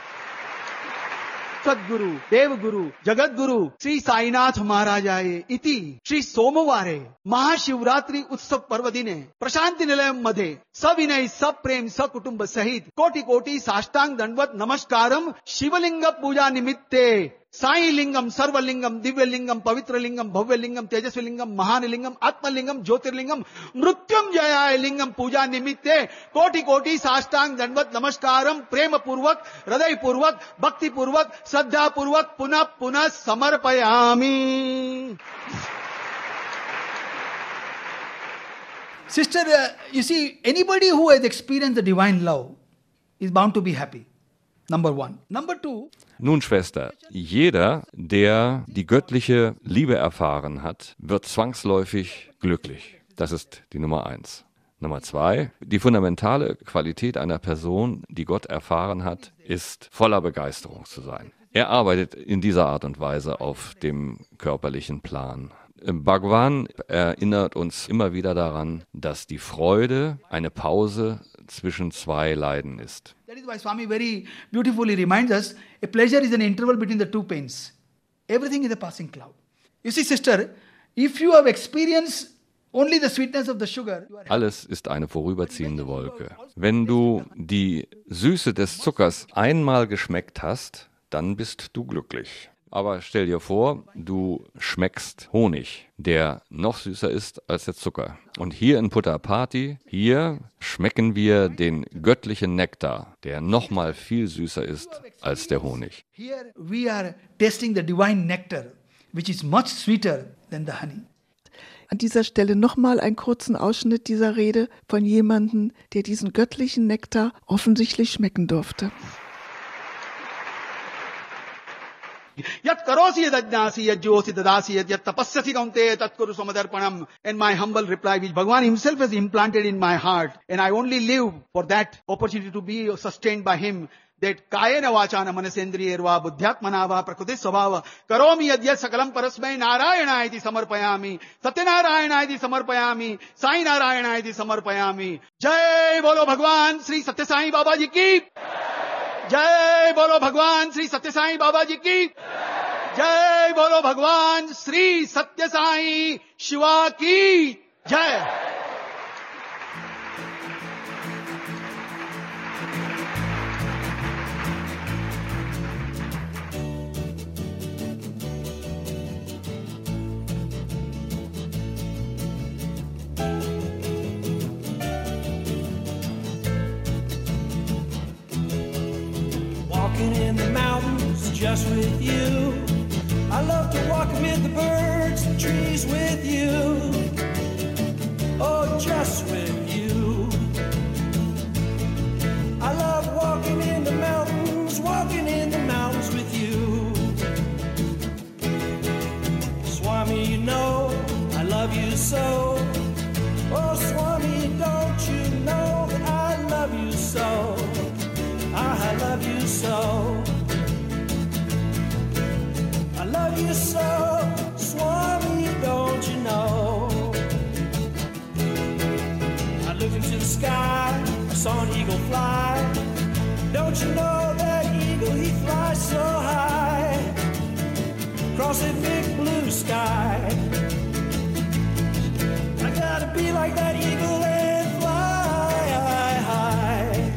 सदगुरु देवगुरु जगतगुरु श्री साईनाथ महाराजाय इति श्री सोमवारे महाशिवरात्रि उत्सव पर्व दिने प्रशांती निलयम मध्ये सविनय सप्रेम सकुटुंब सहित कोटि कोटि साष्टांग दंडवत नमस्कारम शिवलिंग पूजा निमित्ते साई लिंगम सर्वलिंगम दिव्यलिंगम पवित्रलिंगम भव्यलिंगम तेजस्विलिंगम महानलिंगम आत्मलिंगम ज्योतिर्लिंगम मृत्युंजयाय लिंगम पूजा निमित्ते कोटि कोटि साष्टांग दंडवत नमस्कारम प्रेम पूर्वक हृदय पूर्वक भक्ति पूर्वक श्रद्धा पूर्वक पुनः पुनः समर्पयामि. Sister, uh, you see, anybody who has experienced the divine love is bound to be happy. Number one. Number two. Nun, Schwester, jeder, der die göttliche Liebe erfahren hat, wird zwangsläufig glücklich. Das ist die Nummer eins. Nummer zwei, die fundamentale Qualität einer Person, die Gott erfahren hat, ist voller Begeisterung zu sein. Er arbeitet in dieser Art und Weise auf dem körperlichen Plan. Bhagavan erinnert uns immer wieder daran, dass die Freude eine Pause zwischen zwei Leiden ist. That is why Swami very beautifully reminds us, a pleasure is an interval between the two pains. Everything is a passing cloud. You see, sister, if you have experienced only the sweetness of the sugar, you are happy. Alles ist eine vorüberziehende Wolke. Wenn du die Süße des Zuckers einmal geschmeckt hast, dann bist du glücklich. Aber stell dir vor, du schmeckst Honig, der noch süßer ist als der Zucker. Und hier in Puttapati, hier schmecken wir den göttlichen Nektar, der noch mal viel süßer ist als der Honig. Here we are tasting the divine nectar, which is much sweeter than the honey. An dieser Stelle nochmal einen kurzen Ausschnitt dieser Rede von jemandem, der diesen göttlichen Nektar offensichtlich schmecken durfte. Yat karosi yadajnasi yajyosi dadasi yat tapasyasi kaunte tat kuru samadarpanam. And my humble reply which Bhagavan himself has implanted in my heart, and I only live for that opportunity to be sustained by him, that kayena vachana manasendriyerva buddhyatmana va prakriti svabhava karomi yadyat sakalam parasmai narayana iti samarpayami satyanarayana iti samarpayami sai narayana iti samarpayami. Jai bolo Bhagwan Sri Satya Sai Baba ji ki जय बोलो भगवान श्री सत्य साईं बाबा जी की जय बोलो भगवान श्री सत्य साईं शिवा की जय. Walking in the mountains just with you. I love to walk amid the birds and trees with you. Oh, just with you. I love walking in the mountains, walking in the mountains with you. Swami, you know I love you so. Oh, Swami, don't you know that I love you so? I love you so. I love you so, Swami, don't you know? I looked into the sky, I saw an eagle fly. Don't you know that eagle, he flies so high, across a big blue sky. I gotta be like that eagle and fly high.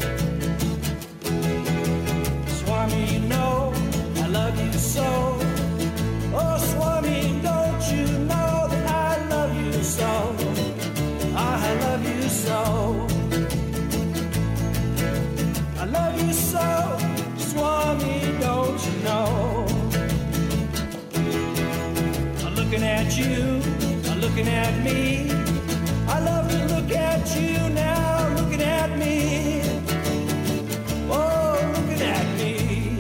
Swami, you know I love you so. Oh, Swami, don't you know that I love you so? I love you so. I love you so, Swami, don't you know? I'm looking at you, I'm looking at me. I love to look at you now, looking at me. Oh, looking at me.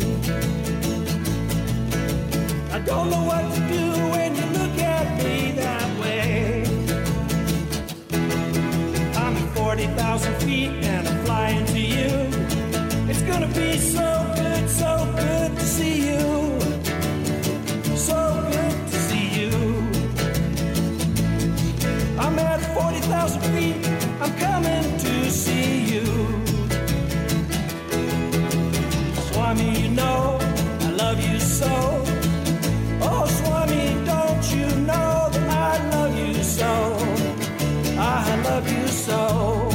I don't know what to do when you look at me that way. I'm at forty thousand feet and I'm flying to you. It's gonna be so good, so good to see you. So good to see you. I'm at forty thousand feet, I'm coming to see you. Swami, you know I love you so. Oh, Swami, don't you know that I love you so? I love you so.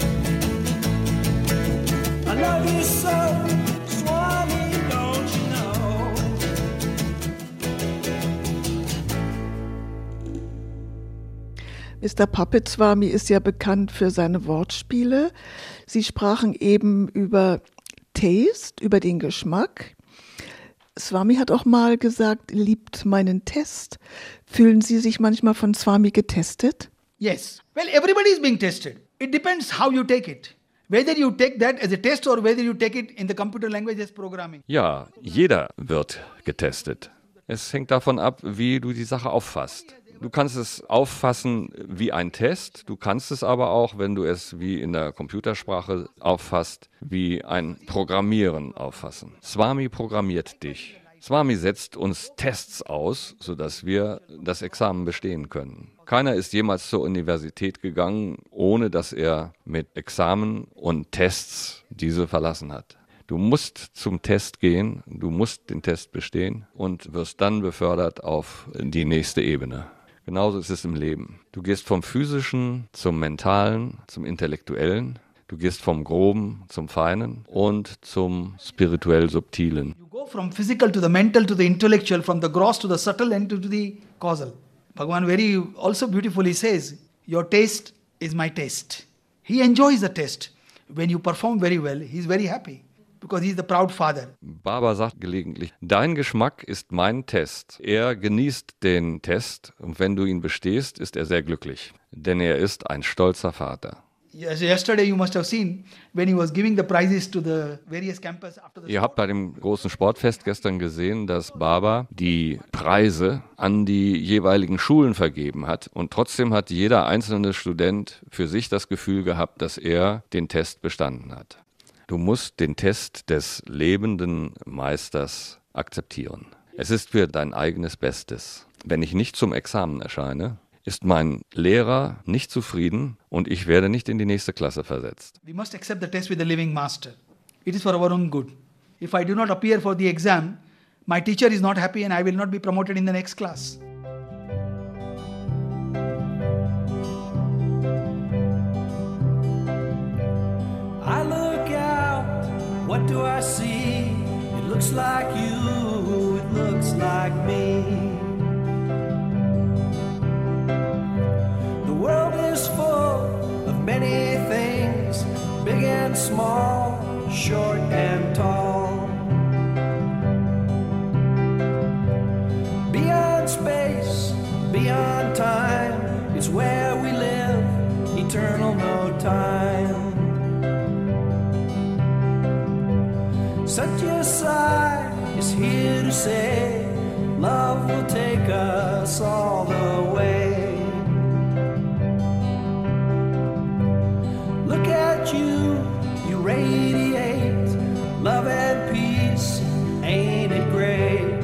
I love you so, Swami, don't you know? Mister Puppet Swami ist ja bekannt für seine Wortspiele. Sie sprachen eben über Taste, über den Geschmack. Swami hat auch mal gesagt, liebt meinen Test. Fühlen Sie sich manchmal von Swami getestet? Yes. Well, everybody is being tested. It depends how you take it. Whether you take that as a test or whether you take it in the computer language as programming. Ja, jeder wird getestet. Es hängt davon ab, wie du die Sache auffasst. Du kannst es auffassen wie ein Test, du kannst es aber auch, wenn du es wie in der Computersprache auffasst, wie ein Programmieren auffassen. Swami programmiert dich. Swami setzt uns Tests aus, sodass wir das Examen bestehen können. Keiner ist jemals zur Universität gegangen, ohne dass er mit Examen und Tests diese verlassen hat. Du musst zum Test gehen, du musst den Test bestehen und wirst dann befördert auf die nächste Ebene. Genauso ist es im Leben. Du gehst vom Physischen zum Mentalen, zum Intellektuellen. Du gehst vom Groben zum Feinen und zum spirituell Subtilen. You go from physical to the mental to the intellectual, from the gross to the subtle and to the causal. Bhagavan very also beautifully says, your taste is my taste. He enjoys the taste. When you perform very well, he is very happy. because he's the proud father. Baba sagt gelegentlich, dein Geschmack ist mein Test. Er genießt den Test und wenn du ihn bestehst, ist er sehr glücklich, denn er ist ein stolzer Vater. Yes, yesterday you must have seen when he was giving the prizes to the various campus after the Ihr habt bei dem großen Sportfest gestern gesehen, dass Baba die Preise an die jeweiligen Schulen vergeben hat und trotzdem hat jeder einzelne Student für sich das Gefühl gehabt, dass er den Test bestanden hat. Du musst den Test des lebenden Meisters akzeptieren. Es ist für dein eigenes Bestes. Wenn ich nicht zum Examen erscheine, ist mein Lehrer nicht zufrieden und ich werde nicht in die nächste Klasse versetzt. We must accept the test with the living master. It is for our own good. If I do not appear for the exam, my teacher is not happy and I will not be promoted in the next class. I look out, what do I see? It looks like you, it looks like me. The world is full of many things, big and small, short and tall. Beyond space, beyond time, it's where we live, eternal no time. Satya Sai is here to say, love will take us all the way. Look at you, you radiate love and peace, ain't it great?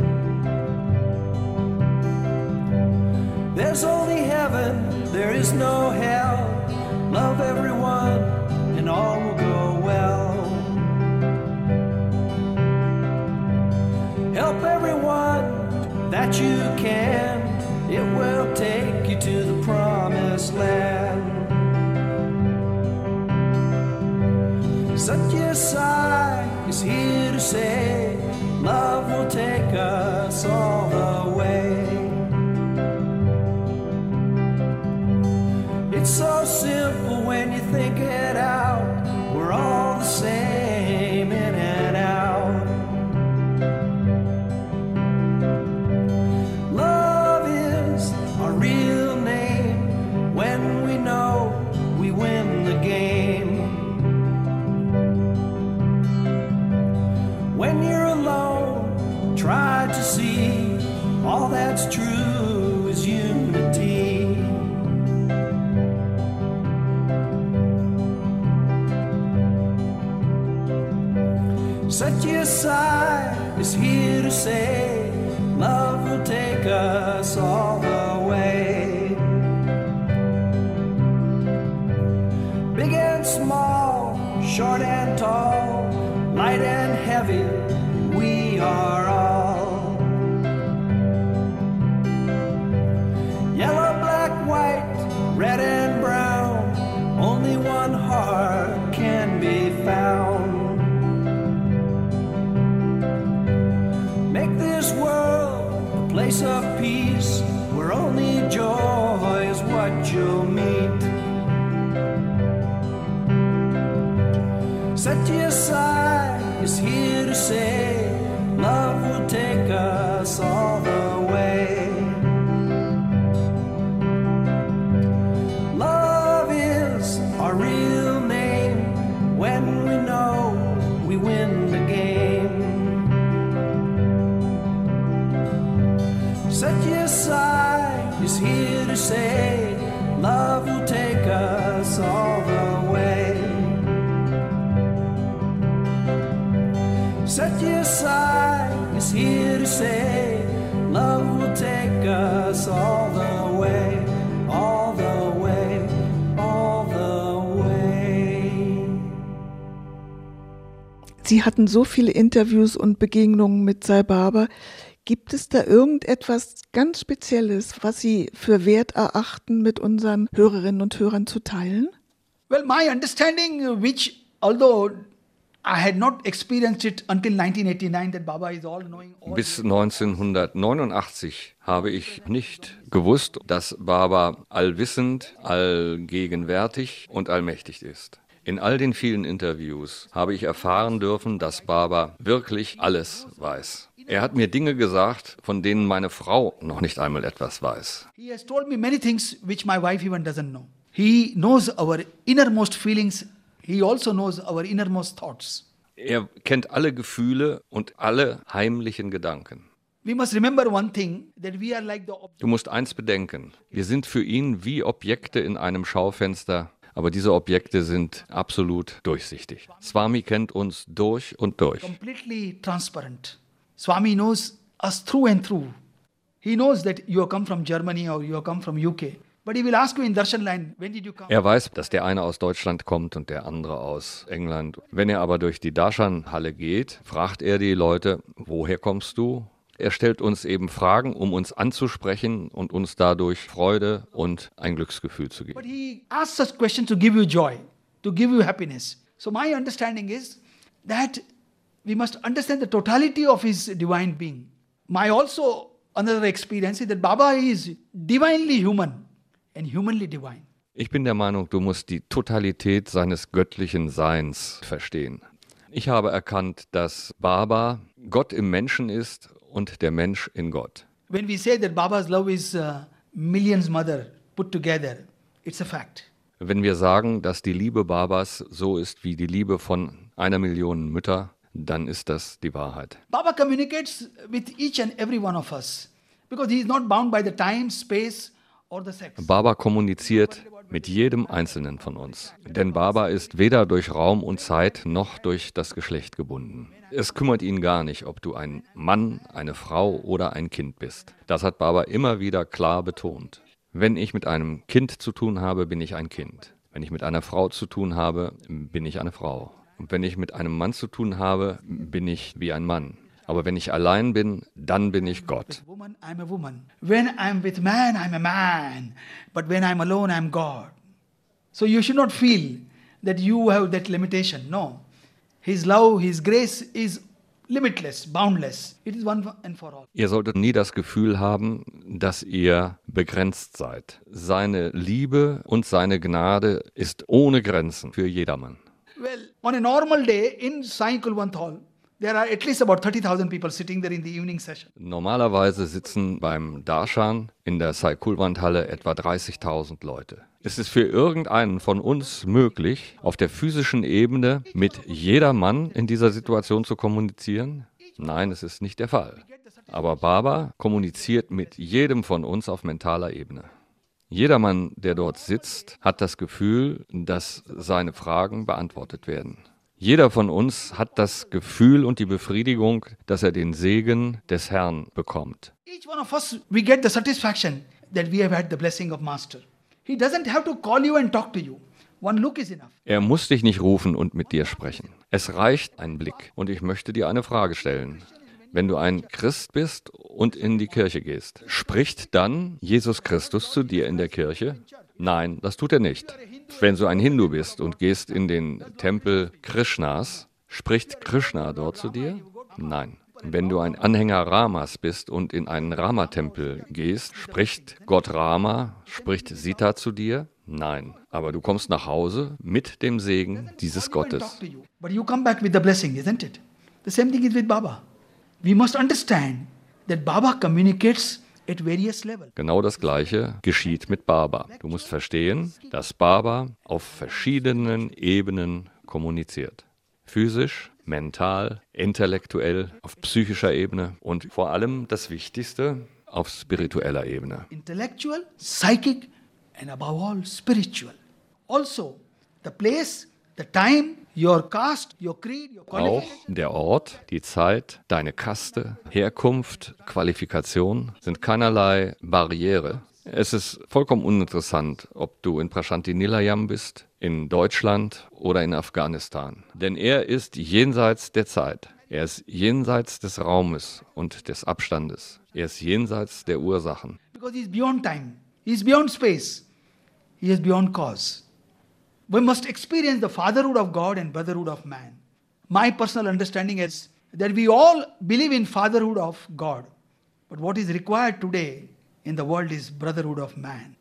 There's only heaven, there is no hell. Love everyone and all will go well. Help everyone that you can, it will take you to the promised land. Satya Sai is here to say, love will take us all the way. It's so simple when you think it out, we're all the same in and out. Love is our real name, when we know we win the game. When you're alone, try to see all that's true is unity. Satya Sai is here to say, love will take us all the way. Big and small, short and tall, light and heavy, we are all. Yellow, black, white, red and brown, only one heart can be found. Make this world a place of peace, where only joy is what you'll meet. Satya Sai is here to say, love will take us all the way. Love is our real name, when we know we win the game. Satya Sai is here to say, love will take us all the way. Satya Sai is here to say, love will take us all the way, all the way, all the way. Sie hatten so viele Interviews und Begegnungen mit Sai Baba. Gibt es da irgendetwas ganz Spezielles, was Sie für wert erachten, mit unseren Hörerinnen und Hörern zu teilen? Well, my understanding, which although I had not experienced it until nineteen eighty-nine, that Baba is all-knowing. All Bis neunzehnhundertneunundachtzig habe ich nicht gewusst, dass Baba allwissend, allgegenwärtig und allmächtig ist. In all den vielen Interviews habe ich erfahren dürfen, dass Baba wirklich alles weiß. Er hat mir Dinge gesagt, von denen meine Frau noch nicht einmal etwas weiß. He has told me many things which my wife even doesn't know. He knows our innermost feelings. He also knows our innermost thoughts. Er kennt alle Gefühle und alle heimlichen Gedanken. We must remember one thing, that we are like the ob- Du musst eins bedenken, wir sind für ihn wie Objekte in einem Schaufenster, aber diese Objekte sind absolut durchsichtig. Swami kennt uns durch und durch. completely transparent. Swami knows us through and through. He knows that you have come from Germany or you have come from U K. But he will ask you in Darshan line, when did you come? Er weiß, dass der eine aus Deutschland kommt und der andere aus England. Wenn er aber durch die Darshan-Halle geht, fragt er die Leute, woher kommst du? Er stellt uns eben Fragen, um uns anzusprechen und uns dadurch Freude und ein Glücksgefühl zu But geben. he asks us questions to give you joy, to give you happiness. So my understanding is that we must understand the totality of his divine being. My also another experience is that Baba is divinely human and humanly divine. Ich bin der Meinung, du musst die Totalität seines göttlichen Seins verstehen. Ich habe erkannt, dass Baba Gott im Menschen ist und der Mensch in Gott. When we say that Baba's love is uh, millions mother put together, it's a fact. Wenn wir sagen, dass die Liebe Babas so ist wie die Liebe von einer Million Mütter, dann ist das die Wahrheit. Baba communicates with each and every one of us because he is not bound by the time, space or the sex. Baba kommuniziert mit jedem Einzelnen von uns. Denn Baba ist weder durch Raum und Zeit noch durch das Geschlecht gebunden. Es kümmert ihn gar nicht, ob du ein Mann, eine Frau oder ein Kind bist. Das hat Baba immer wieder klar betont. Wenn ich mit einem Kind zu tun habe, bin ich ein Kind. Wenn ich mit einer Frau zu tun habe, bin ich eine Frau. Und wenn ich mit einem Mann zu tun habe, bin ich wie ein Mann. Aber wenn ich allein bin, dann bin ich Gott. Woman, I'm a woman. When I'm with man, I'm a man. But when I'm alone, I'm God. So you should not feel that you have that limitation. No. His love, His grace is limitless, boundless. It is one and for all. Ihr solltet nie das Gefühl haben, dass ihr begrenzt seid. Seine Liebe und seine Gnade ist ohne Grenzen für jedermann. Well, on a normal day in Sai Kulwant Hall, there are at least about thirty thousand people sitting there in the evening session. Normalerweise sitzen beim Darshan in der Sai Kulwant-Halle etwa dreißigtausend Leute. Ist es für irgendeinen von uns möglich, auf der physischen Ebene mit jedermann in dieser Situation zu kommunizieren? Nein, es ist nicht der Fall. Aber Baba kommuniziert mit jedem von uns auf mentaler Ebene. Jedermann, der dort sitzt, hat das Gefühl, dass seine Fragen beantwortet werden. Jeder von uns hat das Gefühl und die Befriedigung, dass er den Segen des Herrn bekommt. Each one of us, we get the satisfaction that we have had the blessing of Master. He doesn't have to call you and talk to you. One look is enough. Er muss dich nicht rufen und mit dir sprechen. Es reicht ein Blick. Und ich möchte dir eine Frage stellen. Wenn du ein Christ bist und in die Kirche gehst, spricht dann Jesus Christus zu dir in der Kirche? Nein, das tut er nicht. Wenn du ein Hindu bist und gehst in den Tempel Krishnas, spricht Krishna dort zu dir? Nein. Wenn du ein Anhänger Ramas bist und in einen Rama-Tempel gehst, spricht Gott Rama, spricht Sita zu dir? Nein. Aber du kommst nach Hause mit dem Segen dieses Gottes. But you come back with the blessing, isn't it? The same thing is with Baba. We must understand that Baba communicates at various levels. Genau das Gleiche geschieht mit Baba. Du musst verstehen, dass Baba auf verschiedenen Ebenen kommuniziert. Physisch, mental, intellektuell, auf psychischer Ebene und vor allem das Wichtigste, auf spiritueller Ebene. Intellectual, psychic, and above all, spiritual. Also, the place, the time, your caste, your creed, your Auch qualification. der Ort, die Zeit, deine Kaste, Herkunft, Qualifikation sind keinerlei Barriere. Es ist vollkommen uninteressant, ob du in Prashanti Nilayam bist, in Deutschland oder in Afghanistan. Denn er ist jenseits der Zeit. Er ist jenseits des Raumes und des Abstandes. Er ist jenseits der Ursachen. Because he is beyond time, he is beyond space, he is beyond cause. We must experience the fatherhood of God and brotherhood of man. My personal understanding is that we all believe in fatherhood of God. But what is required today in the world is brotherhood of man.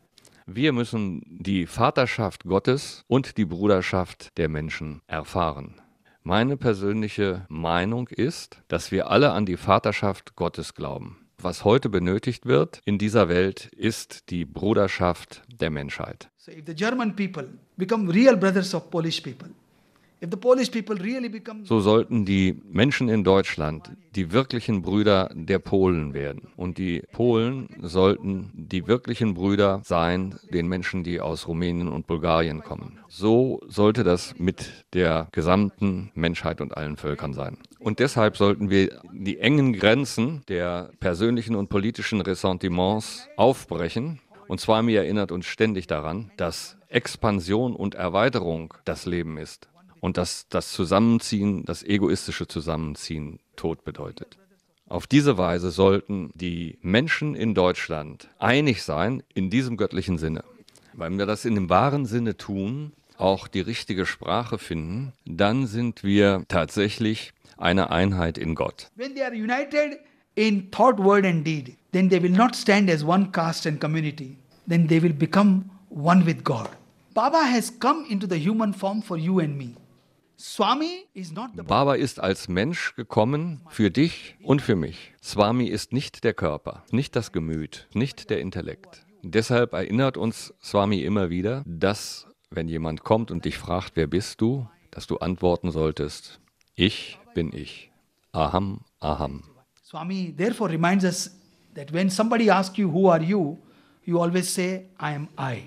Wir müssen die Vaterschaft Gottes und die Bruderschaft der Menschen erfahren. Meine persönliche Meinung ist, dass wir alle an die Vaterschaft Gottes glauben. Was heute benötigt wird in dieser Welt, ist die Bruderschaft der Menschheit. So if the German people become real brothers of Polish people, if the Polish people really become So sollten die Menschen in Deutschland die wirklichen Brüder der Polen werden. Und die Polen sollten die wirklichen Brüder sein, den Menschen, die aus Rumänien und Bulgarien kommen. So sollte das mit der gesamten Menschheit und allen Völkern sein. Und deshalb sollten wir die engen Grenzen der persönlichen und politischen Ressentiments aufbrechen. Und Swami erinnert uns ständig daran, dass Expansion und Erweiterung das Leben ist. Und dass das Zusammenziehen, das egoistische Zusammenziehen Tod bedeutet. Auf diese Weise sollten die Menschen in Deutschland einig sein in diesem göttlichen Sinne. Wenn wir das in dem wahren Sinne tun, auch die richtige Sprache finden, dann sind wir tatsächlich eine Einheit in Gott. when they are united in thought, word and deed, then they will not stand as one caste and community. Then they will become one with God. Baba has come into the human form for you and me. Swami is not the Baba ist als Mensch gekommen für dich und für mich. Swami ist nicht der Körper, nicht das Gemüt, nicht der Intellekt. Deshalb erinnert uns Swami immer wieder, dass, wenn jemand kommt und dich fragt, wer bist du, dass du antworten solltest, ich bin ich. Aham, aham. Swami therefore reminds us that when somebody asks you, who are you, you always say, I am I.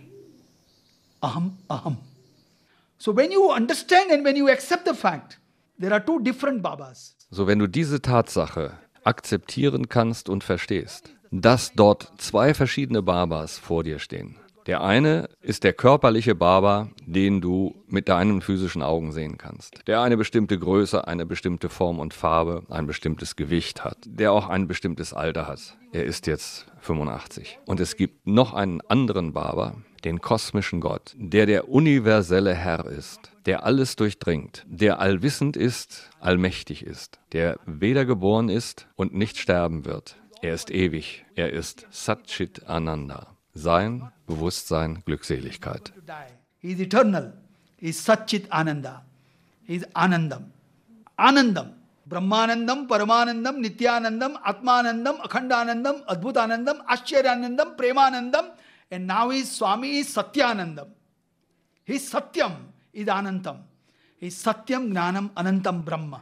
Aham, aham. So when you understand and when you accept the fact, there are two different Babas. So, wenn du diese Tatsache akzeptieren kannst und verstehst, dass dort zwei verschiedene Babas vor dir stehen. Der eine ist der körperliche Baba, den du mit deinen physischen Augen sehen kannst. Der eine bestimmte Größe, eine bestimmte Form und Farbe, ein bestimmtes Gewicht hat. Der auch ein bestimmtes Alter hat. Er ist jetzt fünfundachtzig. Und es gibt noch einen anderen Baba, den kosmischen Gott, der der universelle Herr ist, der alles durchdringt, der allwissend ist, allmächtig ist, der weder geboren ist und nicht sterben wird. Er ist ewig. Er ist Satchit Ananda. Sein, Bewusstsein, Glückseligkeit. He is eternal. He is Satchit Ananda. He is Anandam. Anandam. Brahmanandam, Paramanandam, Nityanandam, Atmanandam, Akhandanandam, Adbhutanandam, Ashcharyanandam, Premanandam. And now his Swami is Satyanandam. His Satyam is Anantam. His Satyam Gnanam Anantam Brahma.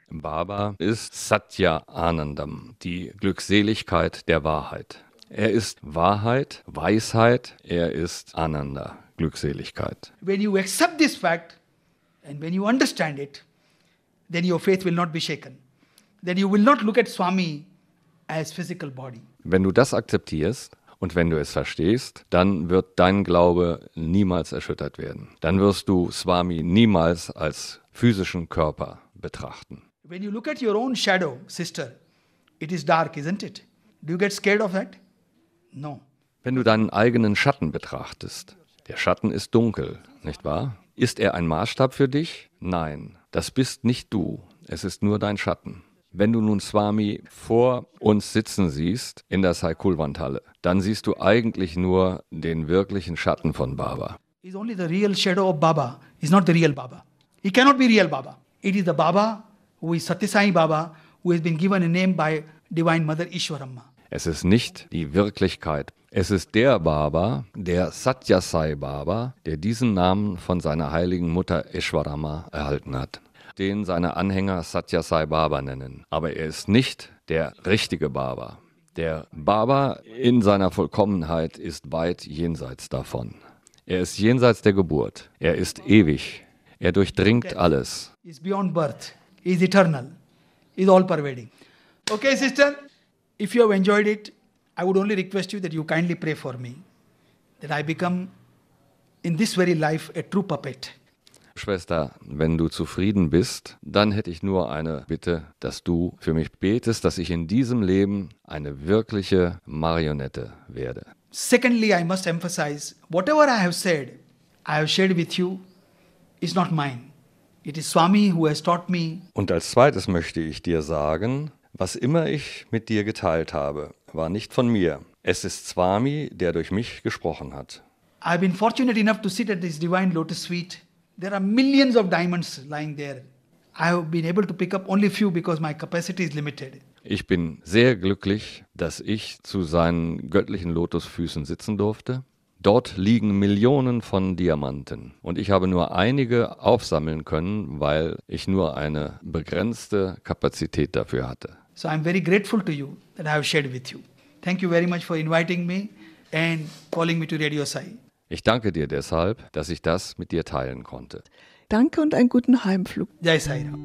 Baba ist Satya Anandam, die Glückseligkeit der Wahrheit. Er ist Wahrheit, Weisheit, er ist Ananda, Glückseligkeit. When you accept this fact and when you understand it, then your faith will not be shaken. Then you will not look at Swami as physical body. Wenn du das akzeptierst und wenn du es verstehst, dann wird dein Glaube niemals erschüttert werden. Dann wirst du Swami niemals als physischen Körper betrachten. When you look at your own shadow, sister, it is dark, isn't it? Do you get scared of that? No. Wenn du deinen eigenen Schatten betrachtest, der Schatten ist dunkel, nicht wahr? Ist er ein Maßstab für dich? Nein, das bist nicht du, es ist nur dein Schatten. Wenn du nun Swami vor uns sitzen siehst in der Sai Kulwant-Halle, dann siehst du eigentlich nur den wirklichen Schatten von Baba. It's only the real shadow of Baba. It's not the real Baba. He cannot be real Baba. It is the Baba who is Satyasai Baba, who has been given a name by Divine Mother Ishwaramma. Es ist nicht die Wirklichkeit. Es ist der Baba, der Satyasai Baba, der diesen Namen von seiner heiligen Mutter Ishwaramma erhalten hat, den seine Anhänger Satyasai Baba nennen. Aber er ist nicht der richtige Baba. Der Baba in seiner Vollkommenheit ist weit jenseits davon. Er ist jenseits der Geburt. Er ist ewig. Er durchdringt alles. He is beyond birth. He is eternal. He is all pervading. Okay, sister? If you have enjoyed it, I would only request you that you kindly pray for me, that I become in this very life a true puppet. Schwester, wenn du zufrieden bist, dann hätte ich nur eine Bitte, dass du für mich betest, dass ich in diesem Leben eine wirkliche Marionette werde. Secondly, I must emphasize, whatever I have said, I have shared with you, is not mine. It is Swami who has taught me. Und als zweites möchte ich dir sagen, was immer ich mit dir geteilt habe, war nicht von mir. Es ist Swami, der durch mich gesprochen hat. I've been fortunate enough to sit at this divine lotus feet. There are millions of diamonds lying there. I have been able to pick up only few because my capacity is limited. Ich bin sehr glücklich, dass ich zu seinen göttlichen Lotusfüßen sitzen durfte. Dort liegen Millionen von Diamanten und ich habe nur einige aufsammeln können, weil ich nur eine begrenzte Kapazität dafür hatte. So I'm very grateful to you that I have shared with you. Thank you very much for inviting me and calling me to Radio Sai. Ich danke dir deshalb, dass ich das mit dir teilen konnte. Danke und einen guten Heimflug. Jai Sai Ram.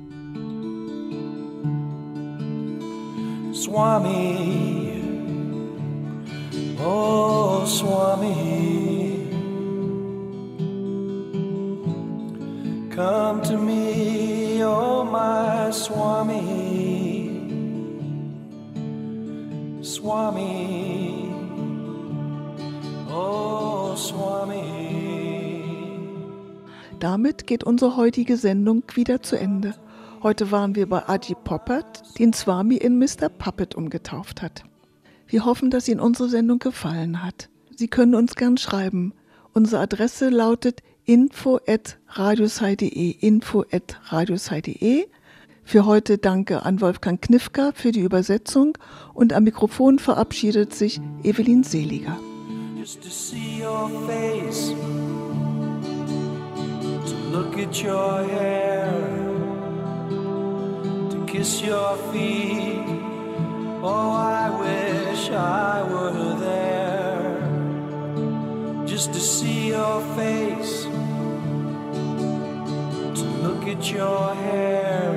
Swami, oh Swami, come to me, oh my Swami, Swami, oh Swami. Damit geht unsere heutige Sendung wieder zu Ende. Heute waren wir bei Ajit Popat, den Swami in Mister Puppet umgetauft hat. Wir hoffen, dass Ihnen unsere Sendung gefallen hat. Sie können uns gern schreiben. Unsere Adresse lautet info at radiosai punkt de, info at radiosai punkt de. Für heute danke an Wolfgang Knifka für die Übersetzung und am Mikrofon verabschiedet sich Evelyn Seliger. Just to see your face, to look at your hair, to kiss your feet. Oh, I wish I were there. Just to see your face, to look at your hair,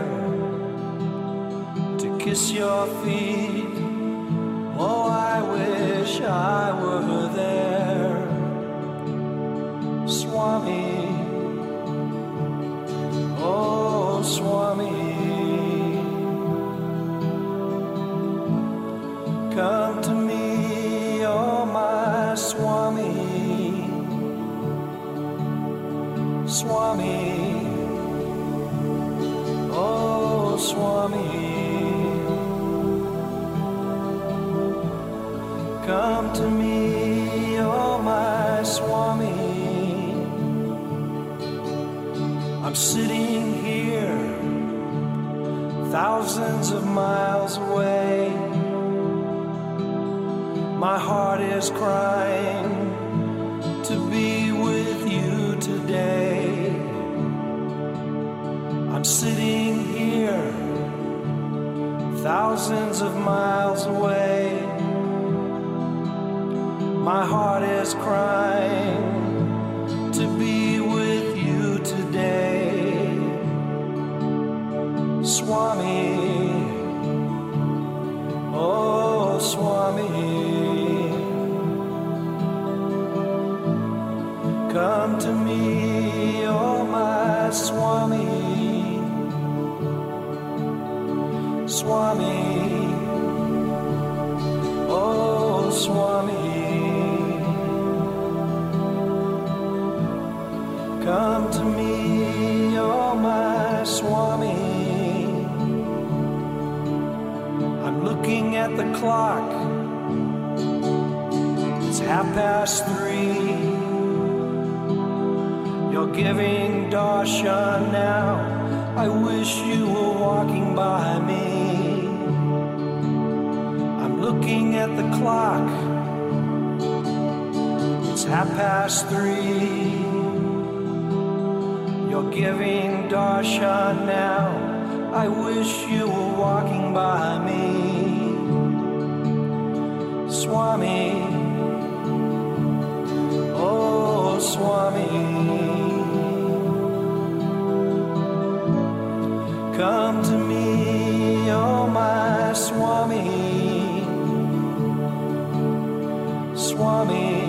to kiss your feet. Oh, I wish I were there. Swami, oh Swami, come to me, oh my Swami, Swami, oh Swami. Come to me, oh my Swami. I'm sitting here, thousands of miles away. My heart is crying to be with you today. I'm sitting here, thousands of miles away. My heart is crying to be with you today. Swami, oh Swami, come to me, oh my Swami, Swami, oh Swami. Come to me, oh my Swami. I'm looking at the clock. It's half past three. You're giving darshan now. I wish you were walking by me. I'm looking at the clock. It's half past three. You're giving darshan now. I wish you were walking by me. Swami, oh Swami, come to me, oh my Swami, Swami,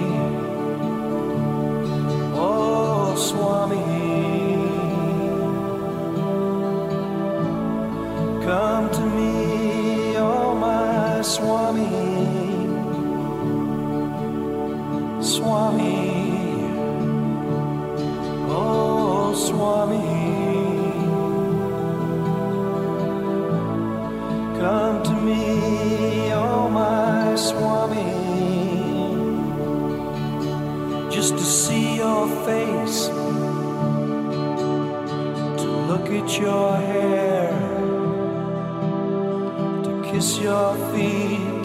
oh Swami. Come to me, oh my Swami, Swami, oh Swami. Come to me, oh my Swami. Just just to see your face, to look at your hair, to kiss your feet,